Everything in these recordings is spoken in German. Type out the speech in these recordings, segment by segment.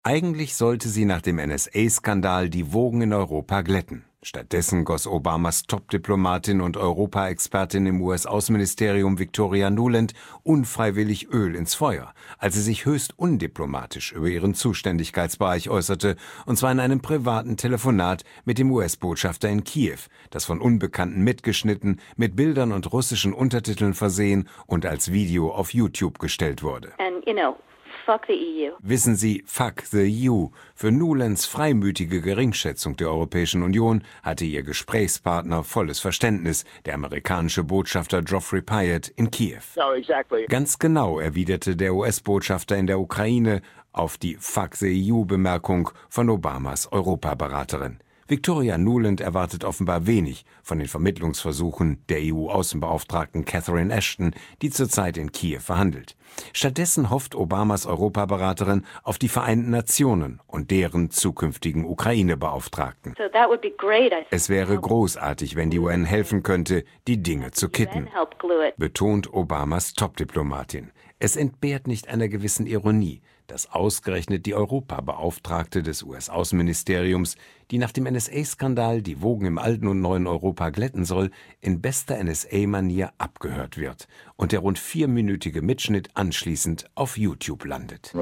Eigentlich sollte sie nach dem NSA-Skandal die Wogen in Europa glätten. Stattdessen goss Obamas Top-Diplomatin und Europa-Expertin im US-Außenministerium Victoria Nuland unfreiwillig Öl ins Feuer, als sie sich höchst undiplomatisch über ihren Zuständigkeitsbereich äußerte, und zwar in einem privaten Telefonat mit dem US-Botschafter in Kiew, das von Unbekannten mitgeschnitten, mit Bildern und russischen Untertiteln versehen und als Video auf YouTube gestellt wurde. Fuck the EU. Wissen Sie, fuck the EU. Für Nulands freimütige Geringschätzung der Europäischen Union hatte ihr Gesprächspartner volles Verständnis, der amerikanische Botschafter Geoffrey Pyatt in Kiew. No, exactly. Ganz genau, erwiderte der US-Botschafter in der Ukraine auf die fuck the EU-Bemerkung von Obamas Europaberaterin. Victoria Nuland erwartet offenbar wenig von den Vermittlungsversuchen der EU-Außenbeauftragten Catherine Ashton, die zurzeit in Kiew verhandelt. Stattdessen hofft Obamas Europaberaterin auf die Vereinten Nationen und deren zukünftigen Ukraine-Beauftragten. Es wäre großartig, wenn die UN helfen könnte, die Dinge zu kitten, betont Obamas Top-Diplomatin. Es entbehrt nicht einer gewissen Ironie, dass ausgerechnet die Europabeauftragte des US-Außenministeriums, die nach dem NSA-Skandal die Wogen im alten und neuen Europa glätten soll, in bester NSA-Manier abgehört wird und der rund 4-minütige Mitschnitt anschließend auf YouTube landet.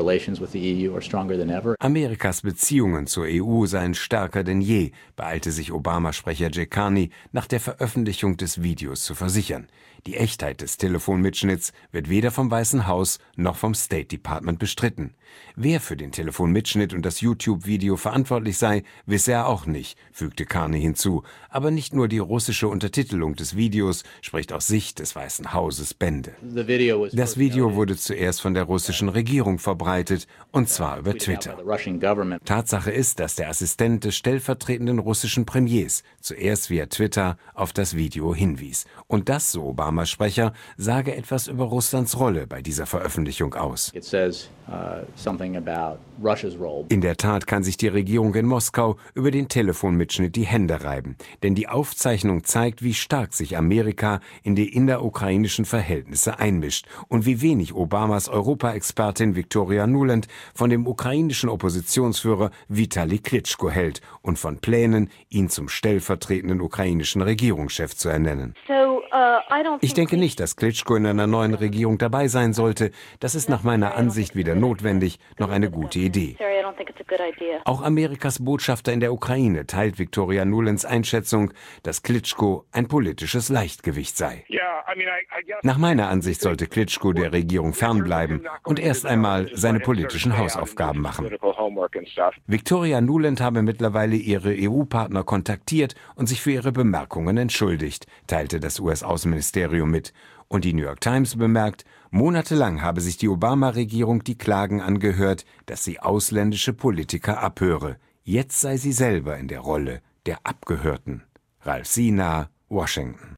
Amerikas Beziehungen zur EU seien stärker denn je, beeilte sich Obama-Sprecher Jay Carney nach der Veröffentlichung des Videos zu versichern. Die Echtheit des Telefonmitschnitts wird weder vom Weißen Haus noch vom State Department bestritten. Wer für den Telefonmitschnitt und das YouTube-Video verantwortlich sei, wisse er auch nicht, fügte Carney hinzu. Aber nicht nur die russische Untertitelung des Videos spricht aus Sicht des Weißen Hauses Bände. Das Video wurde zuerst von der russischen Regierung verbreitet, und zwar über Twitter. Tatsache ist, dass der Assistent des stellvertretenden russischen Premiers zuerst via Twitter auf das Video hinwies. Und das, so Obamas Sprecher, sage etwas über Russlands Rolle bei dieser Veröffentlichung aus. In der Tat kann sich die Regierung in Moskau über den Telefonmitschnitt die Hände reiben, denn die Aufzeichnung zeigt, wie stark sich Amerika in die innerukrainischen Verhältnisse einmischt und wie wenig Obamas Europa-Expertin Victoria Nuland von dem ukrainischen Oppositionsführer Vitali Klitschko hält und von Plänen, ihn zum stellvertretenden ukrainischen Regierungschef zu ernennen. Ich denke nicht, dass Klitschko in einer neuen Regierung dabei sein sollte. Das ist nach meiner Ansicht weder notwendig noch eine gute Idee. Auch Amerikas Botschafter in der Ukraine teilt Victoria Nulands Einschätzung, dass Klitschko ein politisches Leichtgewicht sei. Nach meiner Ansicht sollte Klitschko der Regierung fernbleiben und erst einmal seine politischen Hausaufgaben machen. Victoria Nuland habe mittlerweile ihre EU-Partner kontaktiert und sich für ihre Bemerkungen entschuldigt, teilte das US-Außenministerium mit. Und die New York Times bemerkt, monatelang habe sich die Obama-Regierung die Klagen angehört, dass sie ausländische Politiker abhöre. Jetzt sei sie selber in der Rolle der Abgehörten. Ralf Sienaar, Washington.